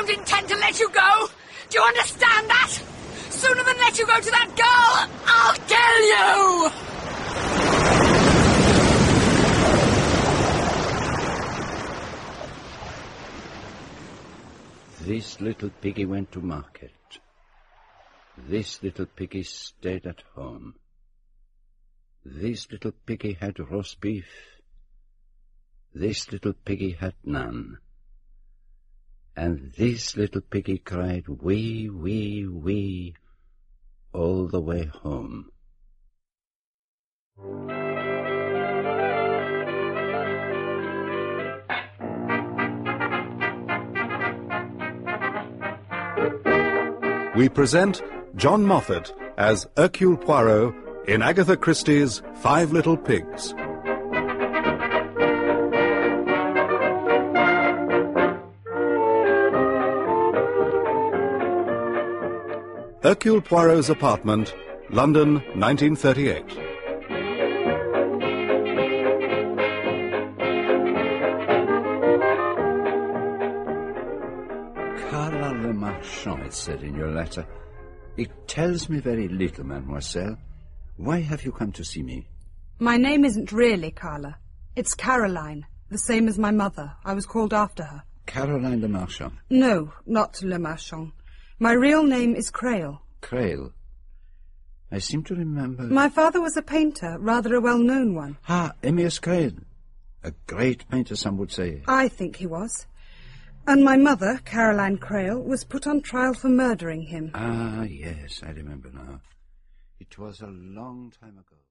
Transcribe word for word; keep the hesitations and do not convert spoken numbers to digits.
don't intend to let you go. Do you understand that? Sooner than let you go to that girl, I'll kill you! This little piggy went to market. This little piggy stayed at home. This little piggy had roast beef. This little piggy had none. And this little piggy cried wee, wee, wee all the way home. We present John Moffat as Hercule Poirot in Agatha Christie's Five Little Pigs. Hercule Poirot's apartment, London, nineteen thirty-eight. Carla Le Marchand, it said in your letter. It tells me very little, mademoiselle. Why have you come to see me? My name isn't really Carla. It's Caroline, the same as my mother. I was called after her. Caroline Le Marchand? No, not Le Marchand. My real name is Crail. Crail? I seem to remember... My father was a painter, rather a well-known one. Ah, Amias Crail. A great painter, some would say. I think he was. And my mother, Caroline Crail, was put on trial for murdering him. Ah, yes, I remember now. It was a long time ago.